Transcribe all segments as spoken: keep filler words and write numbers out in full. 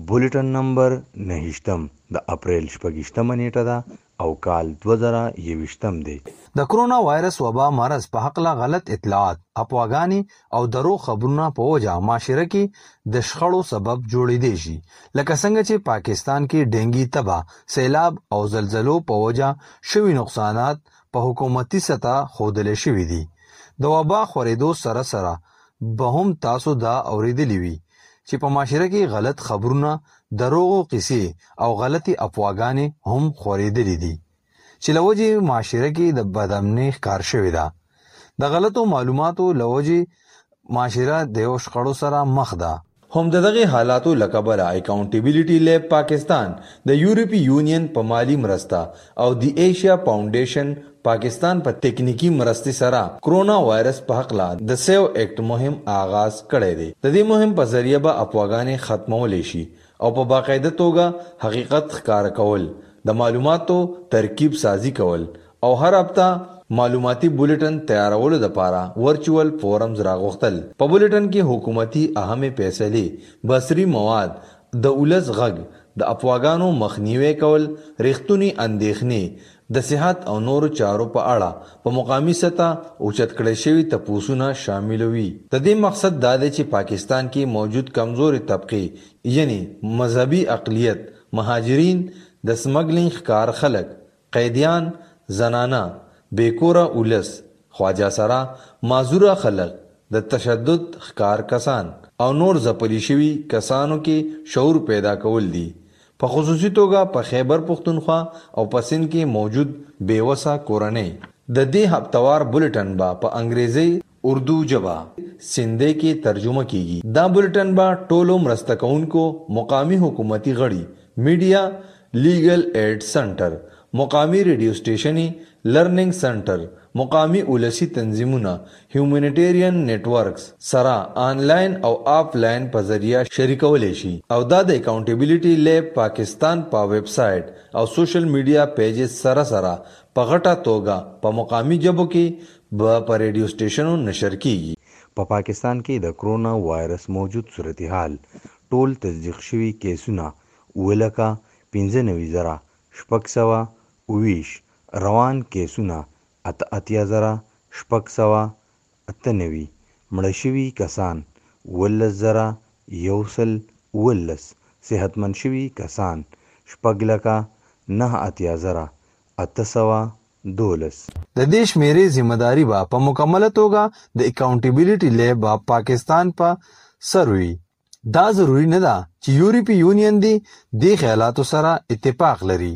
بولیټن نمبر نهشتم د اپریل شپږشتمه نیټه ده او کال دوه زره یویشتم دی. د کرونا وایرس وبا مرض په حقله غلط اطلاعات، افواګانې او درو خبرونه په وجه معاشره کې د شخړو سبب جوړېدی شي، لکه څنګه چې پاکستان کې ډینګي تبه، سیلاب او زلزلو په وجه شوي نقصانات په حکومتي سطح ښودلی شوي دي. د وبا خورېدو سره سره به هم تاسو دا اورېدلی وي چې په معاشره کې غلط خبرونه، دروغو قصې او غلطي افواګانې هم خورېدلې دي چې له وجې معاشره کې د بدامنۍ ښکار شوې ده. د غلطو معلوماتو له وجې معاشره د یو شخړو سره مخ ده. هم د دغه حالاتو له کبله اکاونټیبلیټي لیب پاکستان د یورپی یونین په مالی مرسته او د ایشیا فاونډیشن پاکستان په تکنیکی مرستې سره کرونا وایرس په حقله د سیو ایکټ مهم آغاز کړی دی. د دې مهم په ذریعه به افواګانې ختمولی شي او په باقاعده توګه حقیقت ښکاره کول، د معلوماتو ترکیب سازی کول او هر هفته معلوماتي بولیټن تیارولو دپاره ورچوال فورمز راغوښتل. په بولیټن کې حکومتي اهمې فیصلې، بصري مواد، د ولس غږ، د افواګانو مخنیوی کول، ریښتونی اندېښنې، د صحت او نورو چارو په اړه په مقامی سطح اوچت کړی شوي تپوسونه شامل وي. د دې مقصد دا دی چې پاکستان کې موجود کمزوري طبقې یعنی مذهبي اقلیت، مهاجرین، د سمګلینګ ښکار خلک، قیدیان، زنانه، بیکوره ولس، خواجه سره، معذوره خلک، د تشدد ښکار کسان او نور ځپلي شوي کسانو کې شعور پیدا کول دي. په خصوصي توګه په خیبر پښتونخوا او په سند کې موجود بیوسه کورنۍ. د دې هفتوار بولیټن به په انګریزي، اردو ژبه سندي کې ترجمه کیږي. دا بولیټن به ټولو مرسته کوونکو، مقامی حکومتي غړي، میډیا، لیګل ایډ سنټر، مقامی ریډیو سټیشني، لرننګ سنټر، مقامی ولسی تنظیمونه، هیومانیټیرین نیټورکس سره آنلاین او آفلاین په ذریعہ شریکولی شي او دا د اکاونټیبلیټي لیب پاکستان په ویب سایټ او سوشل میډیا پیجز سره سره په غټه توګه په مقامی ژبو کې به په ریډیو سټیشنو نشر کیږي. په پاکستان کې د کرونا وایرس موجود صورتحال ټول تصدیق شوي کیسونه اوه لکه پنځه نوي زره شپږ سوه اوویش، روان کیسونه اته اتیا زره شپږ سوه اته نوي، مړه شوي کسان اوولس زره یو سل اوولس، صحتمند شوي کسان شپږ لکه نه اتیا زره اته سوه دولس. د دې شمیرې ذمہداري به په مکمله توګه د اکاونټیبلیټي لیب پاکستان په سر وي. دا ضروري نه ده چې یورپی یونین دی دې خیالاتو سره اتفاق لري.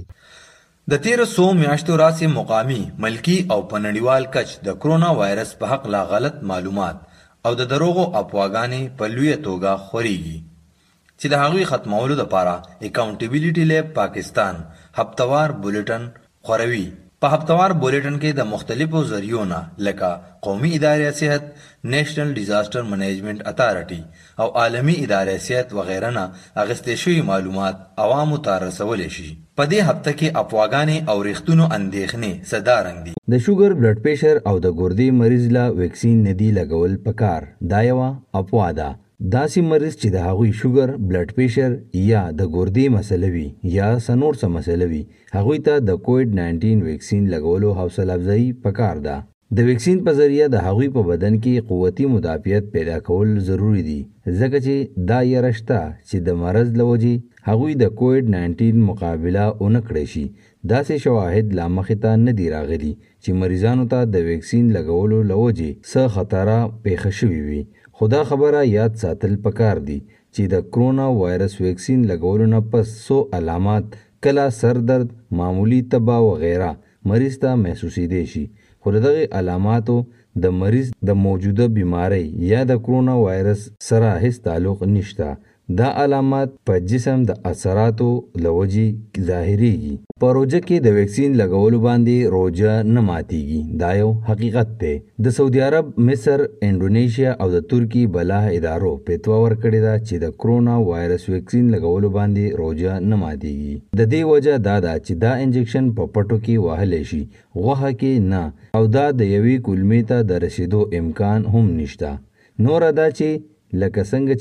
د تیرو څو میاشتو راځي مقامی، ملکی او په نړیوال کچ د کرونا وایرس په حق لا غلط معلومات او د دروغو افواګانې په لویه توګه خورېږي چې د هغوی ختمولو دپاره اکاونټیبلیټي لیب پاکستان هفتوار بولیټن خوروي. په هفتوار بولیټن کې د مختلفو ذریعو نه لکه قومي ادارې صحت، نیشنل ډیزاسټر منیجمنٹ اتھارټي او عالمي ادارې صحت وغیره نه اخیستې شوي معلومات عوامو ته رسولی شي. په دې هفته کې افواګانې او ریښتونو اندېښنې صدارنګ دي. د شوګر، بلډ پریشر او د ګردې مریض له ویکسین نه دی لګول پکار. دا یوه افوا ده. داسې مریض چې د هغوی شوګر، بلډ پریشر یا د ګردې مسله وي یا څه نور څه مسله وي، هغوی ته د کووډ ناینټین ویکسین لګولو حوصله افزایي پکار ده. د ویکسین په ذریعه د هغوی په بدن کې قوتي مدافعت پیدا کول ضروری دي، ځکه چې دا یره شته چې د مرض له وجې هغوی د کووډ ناینټین مقابله ونه کړی شي. داسې شواهد لا مخې ته نه دي راغلي چې مریضانو ته د ویکسین لګولو له وجې څه خطره پیښه شوې وي. خو دا خبره یاد ساتل پکار دي چې د کرونا وایرس ویکسین لګولو نه پس څو علامات کله سر درد، معمولی تبه وغیره مریض ته محسوسیدی شي، خو دغه علاماتو د مریض د موجوده بیماری یا د کرونا وایرس سره هیڅ تعلق نشته. دا علامات په جسم د اثراتو له وجې ظاهریږي. په روژه کې د ویکسین لګولو باندې روژه نه ماتیږي، دا یو حقیقت دی. د سعودي عرب، مصر، انډونیشیا او د ترکی بلا ادارو فتوا ورکړې ده چې د کرونا وایرس ویکسین لګولو باندې روژه نه ماتیږي. د دې وجه دا ده چې دا انجکشن په پټو کې وهلی شي، غوښه کې نه، او دا د یوې کلمې ته د رسیدو امکان هم نشته. نوره دا چې لکه څنګه چې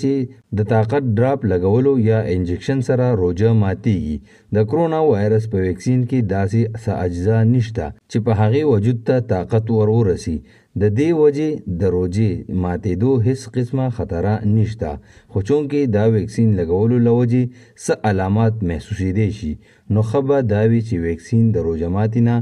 د طاقت ډراپ لګولو یا انجکشن سره روجه ماتیږي. د کرونا وایرس په ویکسین کې داسې څه اجزا نشته چې په هغې وجود ته طاقت ور ورسي. د دې وجې د روجې ماتېدو هیڅ قسمه خطره نشته، خو چونکې دا ویکسین لګولو له وجې څه علامات محسوسېدی شي، نو ښه به دا وي چې ویکسین د روژه ماتي نه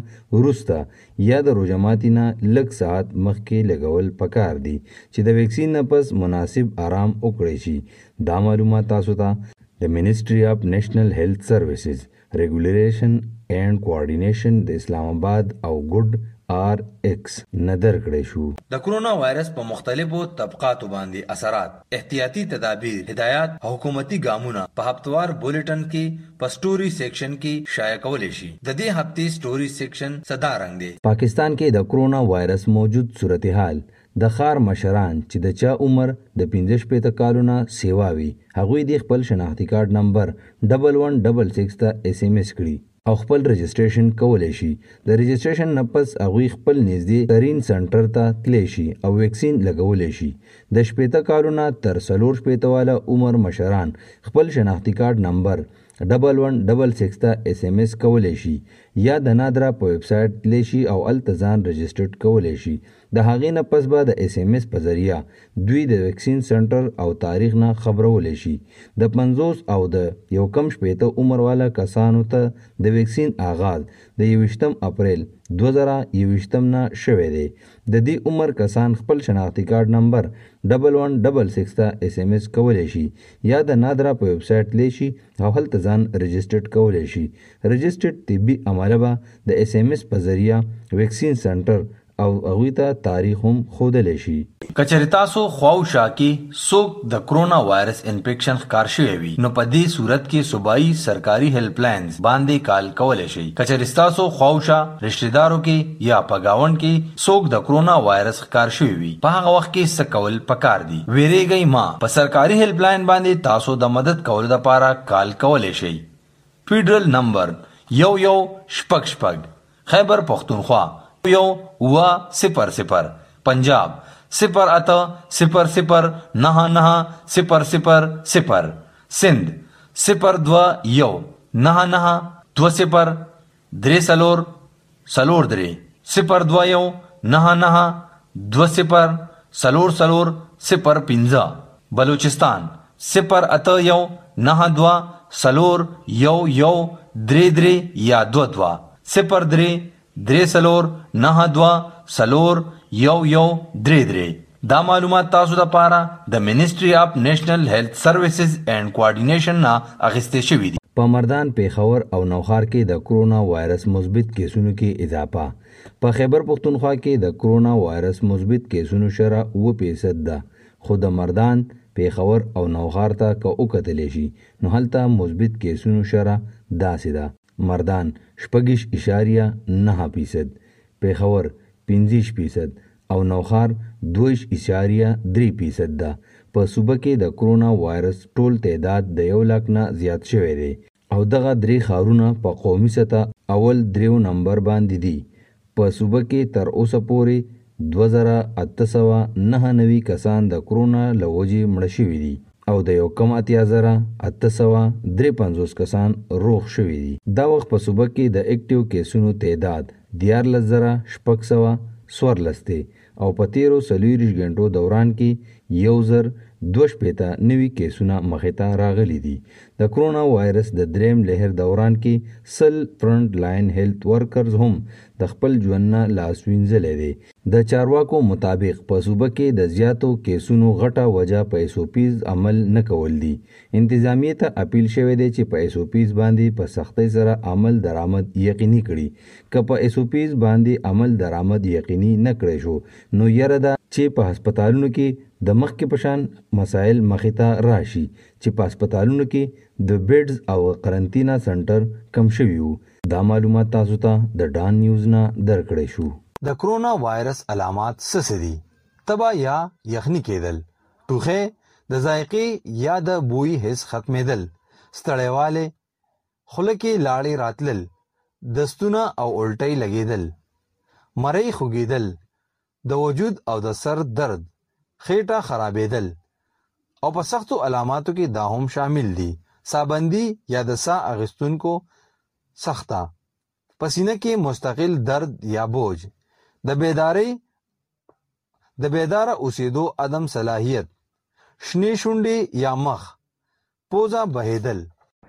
وروسته یا د روژه ماتي نه لږ ساعت مخکې لګول پکار دي چې د ویکسین نه پس مناسب آرام وکړی شي. دا معلومات تاسو ته د منسټري اف نیشنل هیلث سروسز ریګولیشن اینڈ کوارډینیشن د اسلام آباد او ګډ آر ایکس نه درکړی شو. د کرونا وایرس په مختلفو طبقاتو باندې اثرات، احتیاطي تدابیر، هدایات او حکومتي ګامونه په هفتوار بولټن کې په سټوري سیکشن کې شایع کولی شي. د دې هفتې سټوري سیکشن صدا رنګ دی. پاکستان کې د کرونا وایرس موجود صورتحال د ښار مشران چې د چا عمر د پنځه شپېته کالو نه سیوا وي، هغوی د خپل شناختي کارت نمبر ډبل ون ډبل سکس ته ایس ایم ایس کړي او خپل رجسټریشن کولی شي. د رجسټریشن نه پس هغوی خپل نږدې ترین سنټر ته تلی شي او ویکسین لګولی شي. د شپېته کالو نه تر څلور شپېته واله عمر مشران خپل شناختي کارت نمبر ډبل ون ډبل سکس ته ایس ایم ایس کولی شي یا د نادرا په ویب سایټ تلی شي او هلته ځان رجسټرډ کولی شي. د هغې نه پس به د ایس ایم ایس په ذریعه دوی د ویکسین سنټر او تاریخ نه خبرولی شي. د پنځوس او د یو کم شپېته عمر والا کسانو ته د ویکسین آغاز د یویشتم اپریل دوه زره یویشتم نه شوی دی. د دې عمر کسان خپل شناختي کارت نمبر ډبل ون ډبل سکس ته ایس ایم ایس کولی شي یا د نادرا په ویب سایټ تلی شي او هلته ځان رجسټرډ کولی شي. رجسټرډ طبي عمله به د ایس ایم ایس په ذریعه ویکسین سنټر او هغوی ته تاریخ هم ښودلی شي. کچېرې تاسو خواوشا کې څوک د کرونا وایرس انفیکشن ښکار شوی وي، نو په دې صورت کې صوبایي سرکاري هیلپ لاینز باندې کال کولی شئ. کچېرې ستاسو خواوشا رشتہ دارو کې یا په ګاونډ کې څوک د کرونا وایرس ښکار شوی وي، په هغه وخت کې څه کول پکار دي؟ ویریږئ ما، په سرکاري هیلپ لاین باندې تاسو د مدد کولو لپاره کال کولی شئ. فیډرل نمبر یو یو شپږ شپږ، خیبر پښتونخوا یو اوه صفر صفر، پنجاب صفر اته صفر صفر نه نه صفر صفر صفر، سند صفر دوه یو نه نه دوه صفر درې څلور څلور درې صفر دوه یو نه نه دوه صفر څلور څلور صفر پنځه، بلوچستان صفر اته یو نه دوه څلور یو یو درې درې یا دوه دوه صفر درې درې څلور نه دوه څلور یو یو درې درې. دا معلومات تاسو لپاره د منسټري اف نیشنل هیلث سروسز اینڈ کوارډینیشن نه اخیستل شوي دي. په مردان، پیښور او نوښار کې د کرونا وایرس مثبت کیسونو کې اضافه. په خیبر پښتونخوا کې د کرونا وایرس مثبت کیسونو شرح اوه فیصد ده، خو د مردان، پیښور او نوښار ته که وکتلی شي نو هلته مثبت کیسونو شرح داسې ده: مردان شپږ اشاریه نه فیصد، پیښور پنځه فیصد او نوښار دوه اشاریه درې فیصد ده. په صوبه کې د کرونا وایرس ټول تعداد د یو لاک نه زیات شوی دی او دغه درې ښارونه په قومي سطح اول دریو نمبر باندې دي. په صوبه کې تر اوسه پورې دوه زره اته سوه نهه نوي کسان د کرونا له وجې مړه شوي دي او د یو کم اتیا زره اته سوه درې پنځوس کسان روغ شوي دي. دا وخت په صوبه کې د اکټیو کیسونو تعداد دیارلس زره شپږ سوه څوارلس دی او په تیرو څلوېښت غنټو دوران کې یو زر دوه شپېته نوي کیسونه مخې ته راغلي دي. د کرونا وایرس د دریم لهر دوران کې سل فرنټ لاین هیلث ورکرز هم د خپل ژوند نه لاس وینځلی دی. د چارواکو مطابق په صوبه کې د زیاتو کیسونو غټه وجه په ایس او پیز عمل نه کول دي. انتظامیې ته اپیل شوی دی چې په ایس او پیز باندې په سختۍ سره عمل درآمد یقیني کړي. که په ایس او پیز باندې عمل درآمد یقیني نه کړی شو نو یره ده چې په هسپتالونو کې د مخکې په شان مسایل مخې ته راشي چې په هسپتالونو کې د بیډز او قرنطینه سنټر کم شوي وو. دا معلومات تاسو ته د ډان نیوز نه درکړی شو. د کرونا وایرس علامات څه دي؟ تبه یا یخني کېدل، ټوخی، د ذایقې یا د بوی حس ختمېدل، ستړیوالی، خوله کې لاړې راتلل، دستونه او الټۍ لګېدل، مرۍ خوږېدل، د وجود او د سر درد، خېټه خرابېدل، او په سختو علاماتو کې دا هم شامل دي: سابندی یا د ساه اخیستونکو سخته، پسینه کې مستقل درد یا بوج، د بیداری د بیداره اوسېدو عدم صلاحیت، شنې شونډې یا مخ، پوزه بهیدل.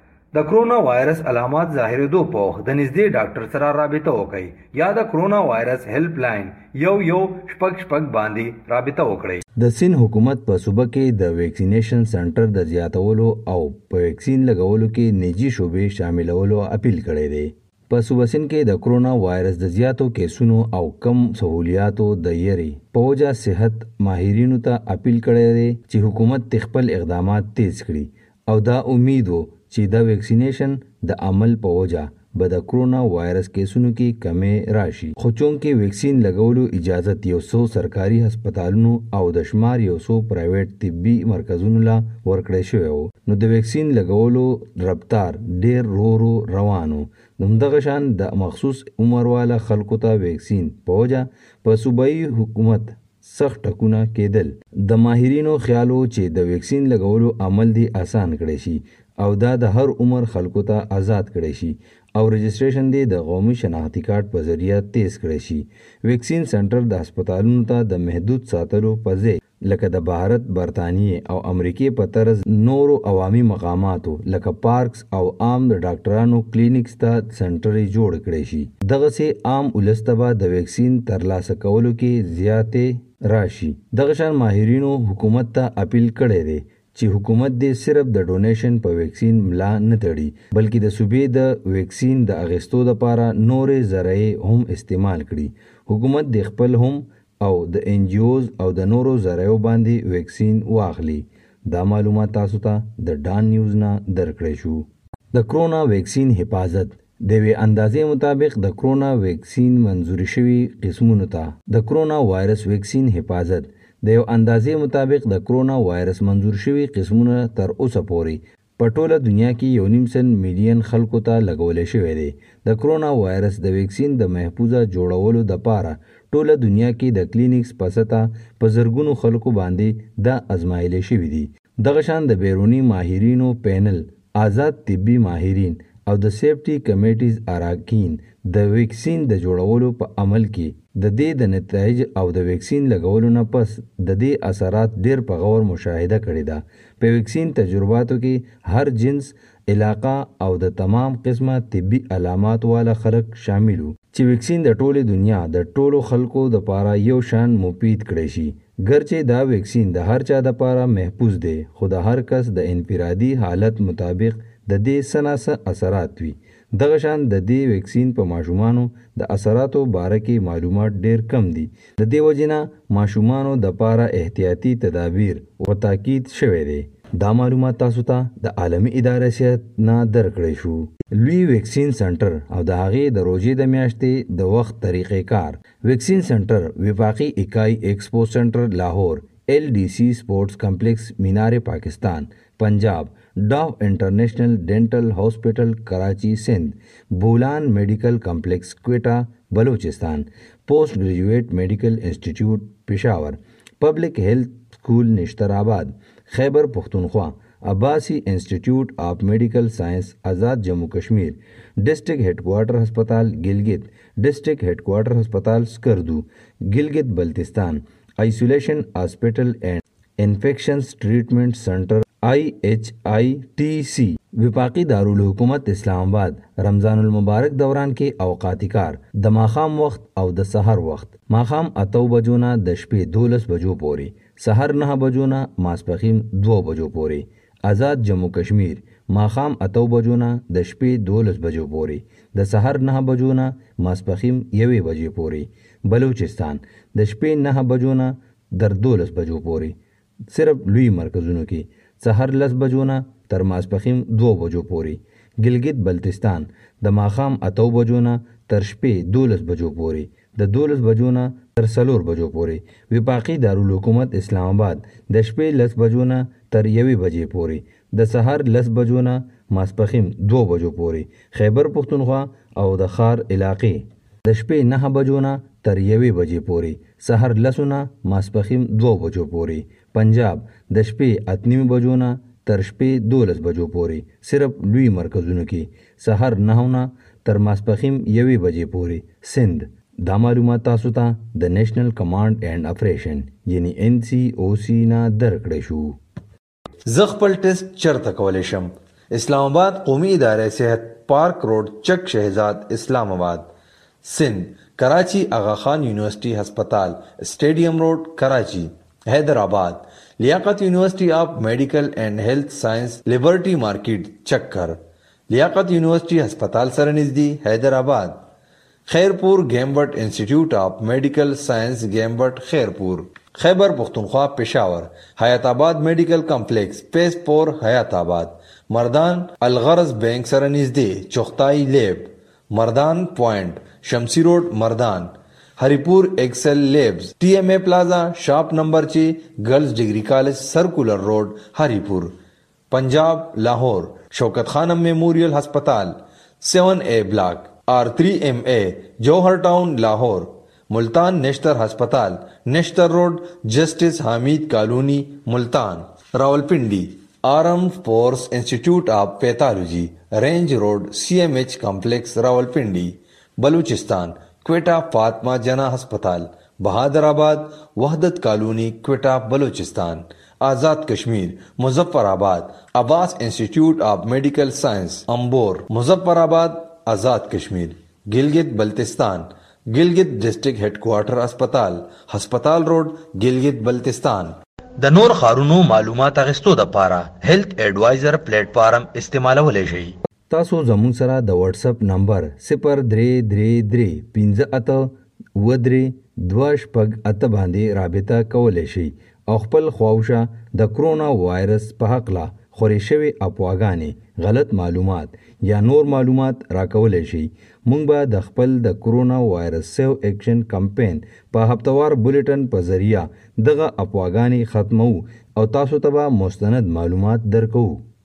د کرونا وایرس علامات ظاهرېدو په وخت د نږدې ډاکټر سره رابطه وکړئ یا د کرونا وایرس هیلپ لاین یو یو شپږ شپږ باندې رابطه وکړئ. د سین حکومت په صوبه کې د ویکسینیشن سنټر د زیاتولو او په ویکسین لګولو کې نجی شوبې شاملولو اپیل کړی دی. په صوبه سین کې د کرونا وایرس د زیاتو کیسونو او کم سہولیاتو د یری په وجه صحت ماهرینو ته اپیل کړی دی چې حکومت خپل اقدامات تیز کړي او دا امید وو چې د ویکسینیشن د عمل په وجه به د کرونا وایرس کیسونو کې کمې راشي. خو چونکې ویکسین لګولو اجازت یو څو سرکاري هسپتالونو او د شمار یو څو پرایویټ طبي مرکزونو لا ورکړی شوی وو، نو د ویکسین لګولو رفتار ډیر رو رو روانو. همدغه شان د مخصوص عمر والا خلکو ته ویکسین په وجه په صوبایي حکومت سخت ټکونه کېدل. د ماهرینو خیالو چې د ویکسین لګولو عمل دی آسان کړی شي او دا د هر عمر خلکو ته آزاد کړی شي او رجسټریشن دی د قومي شناختی کارت په ذریعہ تیز کړی شي. ویکسین سنټر د هسپتالونو ته د محدود ساتلو په ځای لکه د بھارت، برطانیې او امریکې په طرز نورو عوامي مقاماتو لکه پارکس او عام د ډاکټرانو کلینکس ته سنټرې جوړ کړی شي. دغسې عام ولس ته به د ویکسین ترلاسه کولو کې زیاتې راشي. دغه شان ماهرینو حکومت ته اپیل کړی دی چې حکومت دې صرف د ډونیشن په ویکسین ملا نه تړي بلکې د صوبې د ویکسین د اغیستو لپاره نورې ذرایع هم استعمال کړي. حکومت د خپل هم او د ان جی اوز او د نورو ذرایعو باندې ویکسین واخلي. دا معلومات تاسو ته د ډان نیوز نه درکړی شو. د کرونا ویکسین حفاظت د یوې اندازې مطابق د کرونا ویکسین منظوري شوي قسمونو ته د کرونا وایرس ویکسین حفاظت د یو اندازې مطابق د کرونا وایرس منظور شوي قسمونه تر اوسه پورې په ټوله دنیا کې یو نیم سل میلیون خلکو ته لګولی شوی دی. د کرونا وایرس د ویکسین د محفوظه جوړولو دپاره ټوله دنیا کې د کلینکس په سطح په زرګونو خلکو باندې دا ازمایلی شوي دي. دغه شان د بیروني ماهرینو پینل، آزاد طبي ماهرین او د سیفټي کمیټیز اراکین د ویکسین د جوړولو په عمل کې د دې د نتایج او د ویکسین لګولو نه پس د دې اثرات ډیر په غور مشاهده کړې ده. په ویکسین تجرباتو کې هر جنس، علاقه او د تمام قسمه طبي علامات والا خلک شامل وو چې ویکسین د ټولې دنیا د ټولو خلکو دپاره یو شان مفید کړی شي. ګرچې دا ویکسین د هر چا دپاره محفوظ دی خو د هر کس د انفرادي حالت مطابق د دې څه نه څه اثرات وي. دغه شان د دې ویکسین په ماشومانو د اثراتو باره کې معلومات ډیر کم دي. د دې وجې نه ماشومانو دپاره احتیاطي تدابیر و تاکید شوی دی. دا معلومات تاسو ته د عالمي ادارې صحت نه درکړی شو. لوی ویکسین سنټر او د هغې د روژې د میاشتې د وخت طریقې کار. ویکسین سنټر وفاقي اکائی ایکسپو سنټر لاهور، ایل ڈی سی سپورٹس کمپلیکس مینار پاکستان پنجاب، ڈاو انٹرنیشنل ڈینٹل ہاسپٹل کراچی سندھ، بولان میڈیکل کمپلیکس کوئٹہ بلوچستان، پوسٹ گریجویٹ میڈیکل انسٹیٹیوٹ پشاور، پبلک ہیلتھ اسکول نشتر آباد، خیبر پختونخوا، عباسی انسٹیٹیوٹ آف میڈیکل سائنس آزاد جموں کشمیر، ڈسٹرکٹ ہیڈ کوارٹر ہسپتال گلگت، ڈسٹرکٹ ہیڈ کوارٹر ہسپتال سکردو گلگت بلتستان، آئسولیشن ہاسپٹل اینڈ انفیکشنز ٹریٹمنٹ سنٹر آئی ایچ آئی ٹی سی، وفاقی دارالحکومت اسلام آباد. رمضان المبارک دوران کې اوقاتي کار د ماښام وخت او د سحر وخت ماښام اتو بجو نه د شپې دولس بجو پورې، سحر نه بجو نه ماسپښین دو بجو پورې. آزاد جموں کشمیر ماښام اتو بجو نه د شپې دولس بجو پورې، د سحر نه بجو نه ماسپښین یوې بجې پورې. بلوچستان د شپې نه بجو نه در دولس بجو پورې. صرف لوی مرکزونو کې سحر لس بجو نه تر ماسپښین دو بجو پورې. گلگت بلتستان د ماښام اتو بجو نه تر شپې دولس بجو پورې، د دولس بجو نه تر څلور بجو پورې. وفاقي دارالحکومت اسلام آباد د شپې لس بجو نه تر یوې بجې پورې، د سحر لس بجو نه ماسپښین دو بجو پورې. خیبر پختونخوا او د ښار علاقې د شپې نه بجو نه تر یوې بجې پورې، سحر لسو نه ماسپښین دو بجو پورې. پنجاب د شپې اتنیمې بجو نه تر شپې دولس بجو پورې صرف لوی مرکزونو کې سهار نهو نه تر ماسپښین یوې بجې پورې سند. دا معلومات تاسو ته د نیشنل کمانډ اینډ اپریشن یعنی ان سی او سی نه درکړی شو. زه خپل ټیسټ چرته کولی شم؟ اسلام آباد قومي اداره صحت پارک روډ چک شهزاد اسلام آباد سندھ. کراچی آغا خان یونیورسٹی ہسپتال اسٹیڈیم روڈ کراچی. حیدرآباد لیاقت یونیورسٹی آف میڈیکل اینڈ ہیلتھ سائنس لیبرٹی مارکیٹ چکر. لیاقت یونیورسٹی ہسپتال سره نزدې حیدرآباد. خیرپور گیمبٹ انسٹیٹیوٹ آف میڈیکل سائنس گیمبٹ خیرپور. خیبر پختونخوا پشاور حیات آباد میڈیکل کمپلیکس پیس پور حیات آباد. مردان الغرض بینک سره نزدې چوختائی لیب. مردان پوائنٹ شمسی روڈ مردان. ہریپور ایکسل لیبز ٹی ایم اے پلازا شاپ نمبر چھ گرلز ڈگری کالج سرکولر روڈ ہریپور. پنجاب لاہور شوکت خانم میموریل ہسپتال سیون اے بلاک آر تھری ایم اے جوہر ٹاؤن لاہور. ملتان نشتر ہسپتال نشتر روڈ جسٹس حامید کالونی ملتان. راولپنڈی آرم فورس انسٹیٹیوٹ آف پیتھالوجی رینج روڈ سی ایم ایچ کمپلیکس راولپنڈی. بلوچستان کوئٹہ فاطمہ جناح ہسپتال بہادر آباد وحدت کالونی کوئٹہ بلوچستان. آزاد کشمیر مظفر آباد عباس انسٹیٹیوٹ آف میڈیکل سائنس امبور مظفر آباد آزاد کشمیر. گلگت بلتستان گلگت ڈسٹرکٹ ہیڈ کوارٹر اسپتال ہسپتال روڈ گلگت بلتستان. د نور خارونو معلومات اغستو د پاره هیلث ایڈوایزر پلیټ فارم استعمالولی شئ. تاسو زموږ سره د واتس اپ نمبر صفر درې درې درې پنځه اته اوه درې دوه شپږ اته باندې رابطه کولی شئ او خپل خواوشه د کرونا وایرس په هکله خورې شوې افواګانې غلط معلومات یا نور معلومات راکولی شئ. موږ به د خپل د کرونا وایرس سیو ایکشن کمپین په هفتوار بولیټن په ذریعه دغه افواګانې ختمو او تاسو ته به مستند معلومات درکوو.